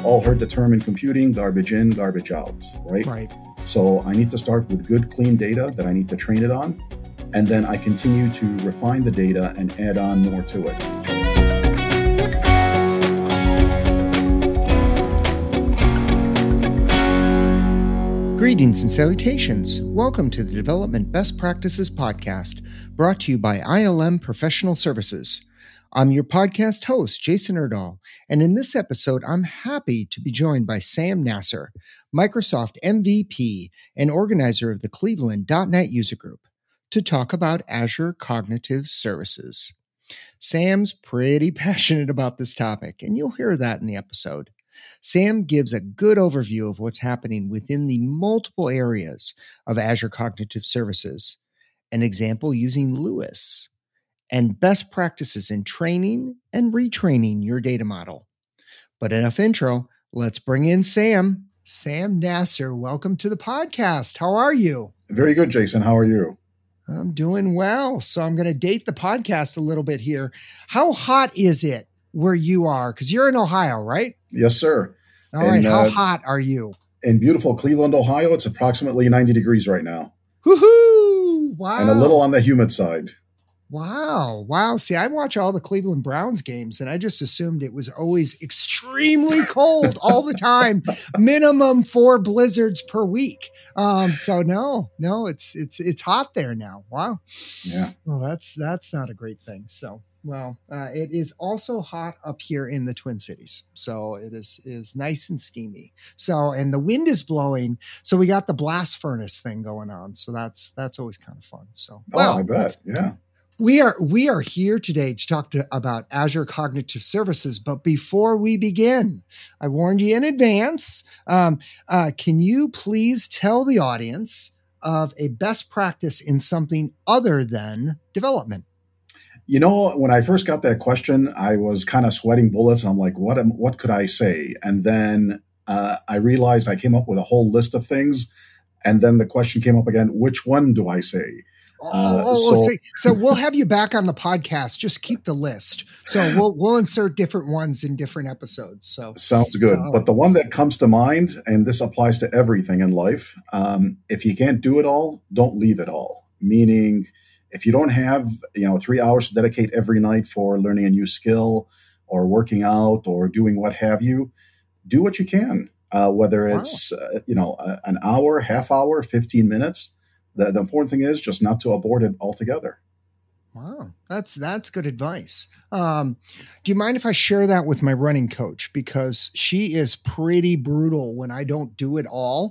all heard the term in computing, garbage in, garbage out, right? Right. So I need to start with good, clean data that I need to train it on. And then I continue to refine the data and add on more to it. Greetings and salutations. Welcome to the Development Best Practices Podcast, brought to you by ILM Professional Services. I'm your podcast host, Jason Erdahl, and in this episode, I'm happy to be joined by Sam Nasser, Microsoft MVP and organizer of the Cleveland.NET User Group, to talk about Azure Cognitive Services. Sam's pretty passionate about this topic, and you'll hear that in the episode. Sam gives a good overview of what's happening within the multiple areas of Azure Cognitive Services, an example using Lewis, and best practices in training and retraining your data model. But enough intro, let's bring in Sam. Sam Nasser, welcome to the podcast. How are you? Very good, Jason. How are you? I'm doing well. So I'm going to date the podcast a little bit here. How hot is it where you are? Because you're in Ohio, right? Yes, sir. All right. How hot are you? In beautiful Cleveland, Ohio, it's approximately 90 degrees right now. Woohoo! Wow. And a little on the humid side. Wow. See, I watch all the Cleveland Browns games and I just assumed it was always extremely cold all the time, minimum 4 blizzards per week. So no, it's hot there now. Wow. Yeah. Well, that's not a great thing. So, it is also hot up here in the Twin Cities. So it is nice and steamy. So, and the wind is blowing. So we got the blast furnace thing going on. So that's always kind of fun. So, I bet. Yeah. We are here today to talk about Azure Cognitive Services, but before we begin, I warned you in advance. Can you please tell the audience of a best practice in something other than development? You know, when I first got that question, I was kind of sweating bullets. I'm like, what could I say? And then I realized I came up with a whole list of things. And then the question came up again, which one do I say? So we'll have you back on the podcast. Just keep the list. So we'll insert different ones in different episodes. So sounds good. But the one that comes to mind, and this applies to everything in life, if you can't do it all, don't leave it all. Meaning, if you don't have 3 hours to dedicate every night for learning a new skill or working out or doing what have you, do what you can. Whether it's an hour, half hour, 15 minutes. The important thing is just not to abort it altogether. Wow, that's good advice. Do you mind if I share that with my running coach? Because she is pretty brutal when I don't do it all.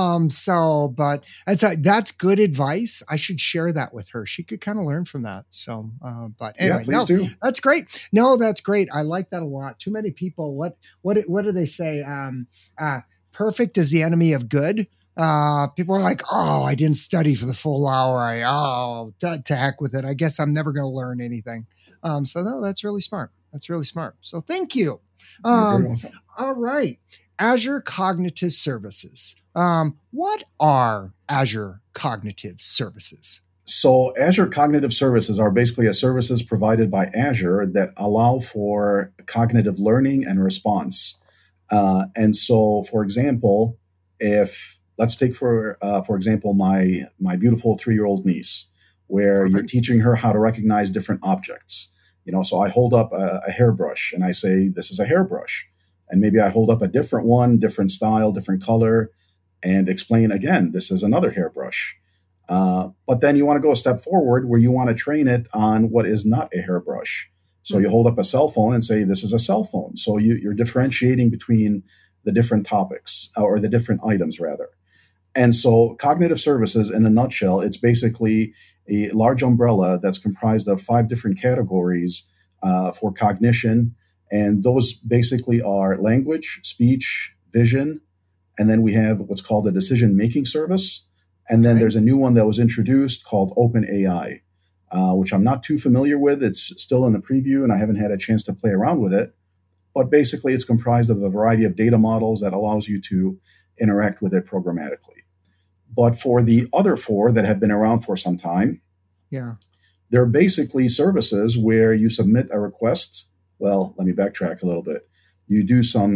But that's good advice. I should share that with her. She could kind of learn from that. So, but anyway, please do. That's great. No, that's great. I like that a lot. Too many people. What do they say? Perfect is the enemy of good. People are like, I didn't study for the full hour. To heck with it. I guess I'm never going to learn anything. So no, that's really smart. So thank you. You're very welcome. All right. Azure Cognitive Services. What are Azure Cognitive Services? So Azure Cognitive Services are basically services provided by Azure that allow for cognitive learning and response. And so, for example, let's take for example my beautiful 3-year-old niece, where you're teaching her how to recognize different objects. So I hold up a hairbrush and I say, this is a hairbrush. And maybe I hold up a different one, different style, different color, and explain again, this is another hairbrush. But then you want to go a step forward where you want to train it on what is not a hairbrush. So you hold up a cell phone and say, this is a cell phone. So you're differentiating between the different topics or the different items rather. And so cognitive services, in a nutshell, it's basically a large umbrella that's comprised of 5 different categories for cognition. And those basically are language, speech, vision. And then we have what's called a decision-making service. And then there's a new one that was introduced called OpenAI, which I'm not too familiar with. It's still in the preview, and I haven't had a chance to play around with it. But basically, it's comprised of a variety of data models that allows you to interact with it programmatically. But for the other 4 that have been around for some time, they're basically services where you submit a request. Well, let me backtrack a little bit. You do some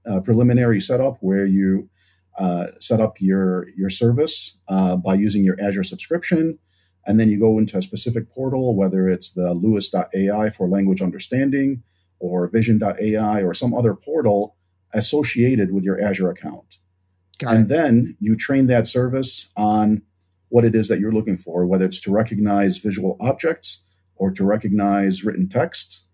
preliminary setup where you set up your service by using your Azure subscription. And then you go into a specific portal, whether it's the LUIS.ai for language understanding or Vision.ai or some other portal associated with your Azure account. And then you train that service on what it is that you're looking for, whether it's to recognize visual objects or to recognize written text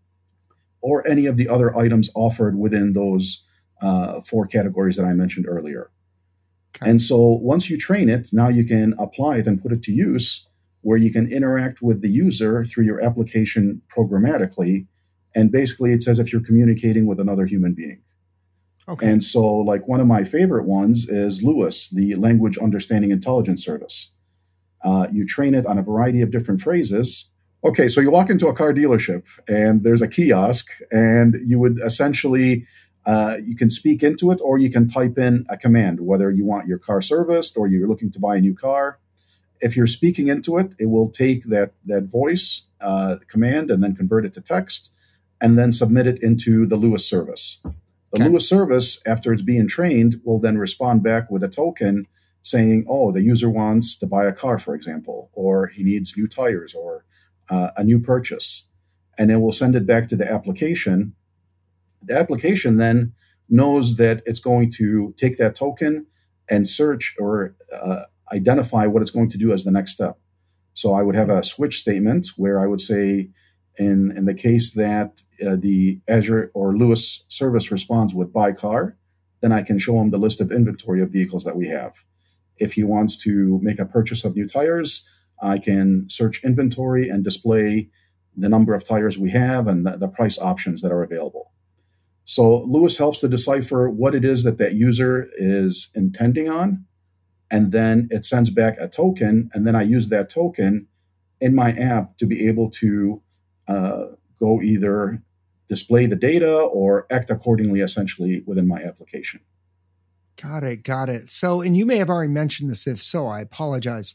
or any of the other items offered within those 4 categories that I mentioned earlier. Okay. And so once you train it, now you can apply it and put it to use where you can interact with the user through your application programmatically. And basically it's as if you're communicating with another human being. Okay. And so like one of my favorite ones is LUIS, the Language Understanding Intelligence Service. You train it on a variety of different phrases. Okay, so you walk into a car dealership and there's a kiosk and you would essentially, you can speak into it or you can type in a command, whether you want your car serviced or you're looking to buy a new car. If you're speaking into it, it will take that voice command and then convert it to text and then submit it into the LUIS service. The LUIS service, after it's being trained, will then respond back with a token saying, oh, the user wants to buy a car, for example, or he needs new tires or a new purchase. And it will send it back to the application. The application then knows that it's going to take that token and search or identify what it's going to do as the next step. So I would have a switch statement where I would say, in the case that the Azure or LUIS service responds with buy car, then I can show him the list of inventory of vehicles that we have. If he wants to make a purchase of new tires, I can search inventory and display the number of tires we have and the price options that are available. So LUIS helps to decipher what it is that user is intending on, and then it sends back a token, and then I use that token in my app to be able to go either display the data or act accordingly, essentially, within my application. Got it. So, and you may have already mentioned this. If so, I apologize.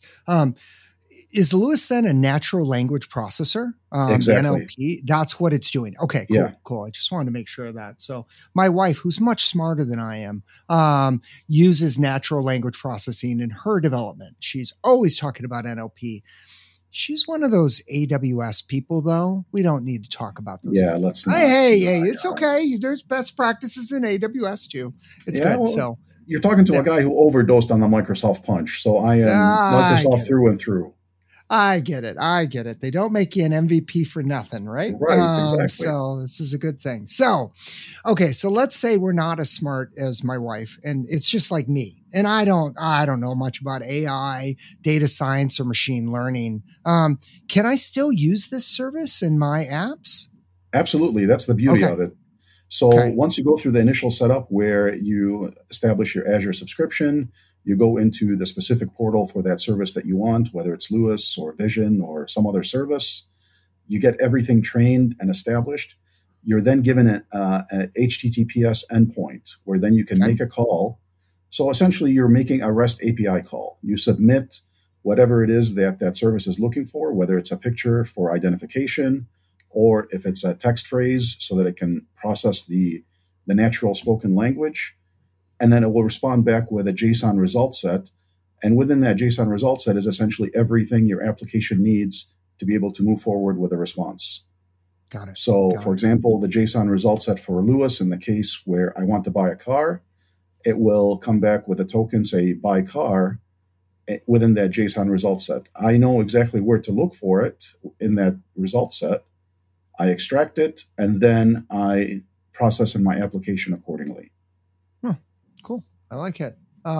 Is LUIS then a natural language processor? Exactly. NLP, that's what it's doing. Okay, cool. I just wanted to make sure of that. So my wife, who's much smarter than I am, uses natural language processing in her development. She's always talking about NLP. She's one of those AWS people, though. We don't need to talk about those. Yeah, let's not. Hey, it's okay. There's best practices in AWS too. It's good. Well, so you're talking to a guy who overdosed on the Microsoft Punch. So I am Microsoft through and through. I get it. They don't make you an MVP for nothing, right? Right, exactly. So this is a good thing. So, okay, so let's say we're not as smart as my wife, and it's just like me. And I don't know much about AI, data science, or machine learning. Can I still use this service in my apps? Absolutely. That's the beauty of it. So once you go through the initial setup where you establish your Azure subscription, you go into the specific portal for that service that you want, whether it's LUIS or Vision or some other service. You get everything trained and established. You're then given an HTTPS endpoint where then you can make a call. So essentially, you're making a REST API call. You submit whatever it is that service is looking for, whether it's a picture for identification or if it's a text phrase so that it can process the natural spoken language. And then it will respond back with a JSON result set. And within that JSON result set is essentially everything your application needs to be able to move forward with a response. Got it. So, for example, the JSON result set for LUIS, in the case where I want to buy a car, it will come back with a token, say, buy car, within that JSON result set. I know exactly where to look for it in that result set. I extract it, and then I process in my application accordingly. Cool. I like it.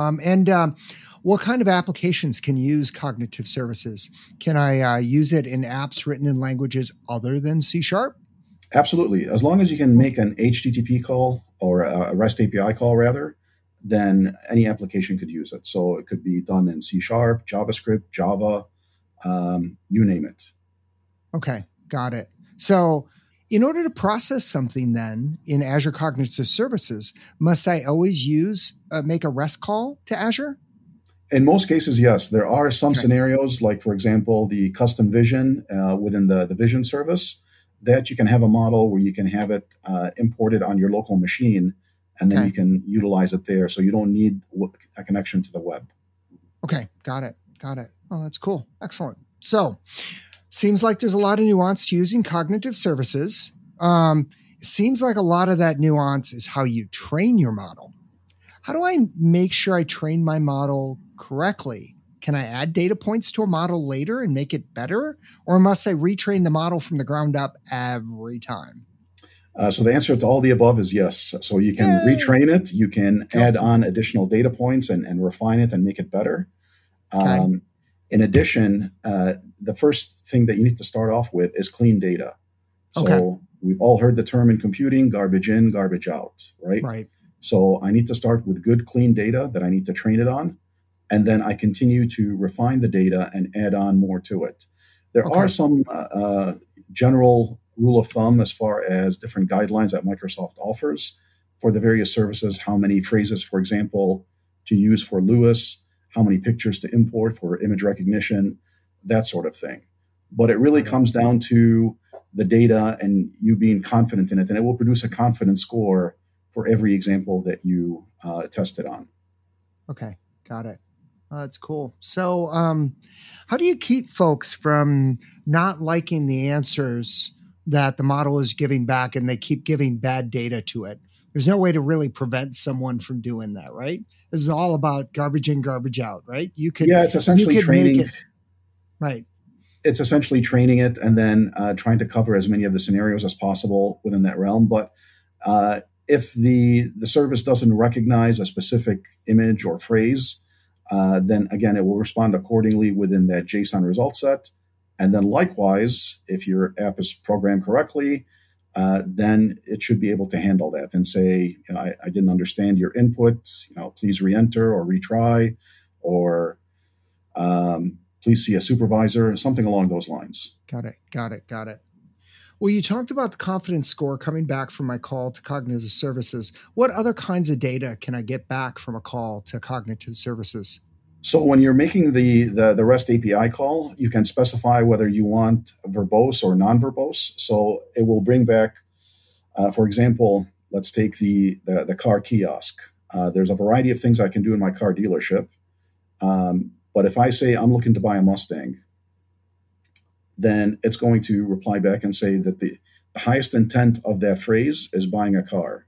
What kind of applications can use cognitive services? Can I use it in apps written in languages other than C#? Absolutely. As long as you can make an HTTP call or a REST API call, rather, then any application could use it. So it could be done in C#, JavaScript, Java, you name it. Okay. Got it. So in order to process something then in Azure Cognitive Services, must I always make a REST call to Azure? In most cases, yes. There are some scenarios, like, for example, the custom vision within the vision service, that you can have a model where you can have it imported on your local machine and then you can utilize it there. So you don't need a connection to the web. Okay. Got it. Oh, that's cool. Excellent. So seems like there's a lot of nuance to using cognitive services. Seems like a lot of that nuance is how you train your model. How do I make sure I train my model correctly? Can I add data points to a model later and make it better? Or must I retrain the model from the ground up every time? So the answer to all the above is yes. So you can retrain it. You can add on additional data points and refine it and make it better. In addition, the first thing that you need to start off with is clean data. So we've all heard the term in computing, garbage in, garbage out, right? Right. So I need to start with good, clean data that I need to train it on. And then I continue to refine the data and add on more to it. There are some general rule of thumb as far as different guidelines that Microsoft offers for the various services, how many phrases, for example, to use for Lewis, how many pictures to import for image recognition, that sort of thing. But it really comes down to the data and you being confident in it, and it will produce a confidence score for every example that you tested on. Okay, got it. That's cool. So how do you keep folks from not liking the answers that the model is giving back and they keep giving bad data to it? There's no way to really prevent someone from doing that, right? This is all about garbage in, garbage out, right? It's essentially training. Right. It's essentially training it and then trying to cover as many of the scenarios as possible within that realm. But if the service doesn't recognize a specific image or phrase, then again, it will respond accordingly within that JSON result set. And then likewise, if your app is programmed correctly, then it should be able to handle that and say, I didn't understand your input, please re-enter or retry, or please see a supervisor, something along those lines. Got it. Well, you talked about the confidence score coming back from my call to cognitive services. What other kinds of data can I get back from a call to cognitive services? So when you're making the REST API call, you can specify whether you want verbose or non-verbose. So it will bring back, for example, let's take the car kiosk. There's a variety of things I can do in my car dealership. But if I say I'm looking to buy a Mustang, then it's going to reply back and say that the highest intent of that phrase is buying a car.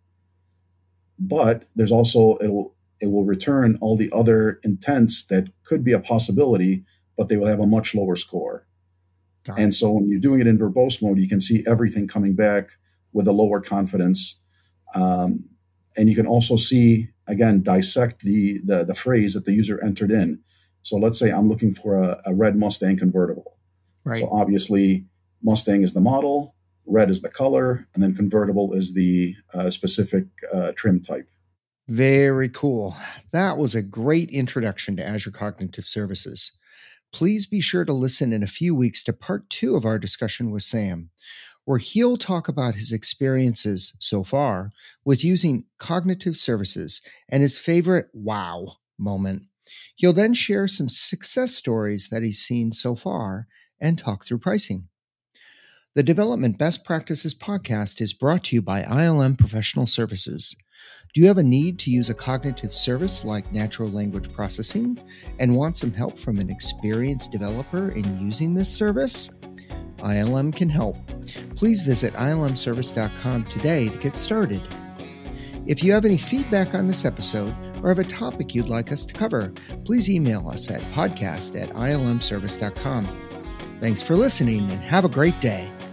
But there's also, it will return all the other intents that could be a possibility, but they will have a much lower score. And so when you're doing it in verbose mode, you can see everything coming back with a lower confidence. And you can also see, again, dissect the phrase that the user entered in. So let's say I'm looking for a red Mustang convertible. Right. So obviously, Mustang is the model, red is the color, and then convertible is the specific trim type. Very cool. That was a great introduction to Azure Cognitive Services. Please be sure to listen in a few weeks to part 2 of our discussion with Sam, where he'll talk about his experiences so far with using cognitive services and his favorite wow moment. He'll then share some success stories that he's seen so far and talk through pricing. The Development Best Practices podcast is brought to you by ILM Professional Services. Do you have a need to use a cognitive service like natural language processing and want some help from an experienced developer in using this service? ILM can help. Please visit ilmservice.com today to get started. If you have any feedback on this episode or have a topic you'd like us to cover, please email us at podcast@ilmservice.com. Thanks for listening and have a great day.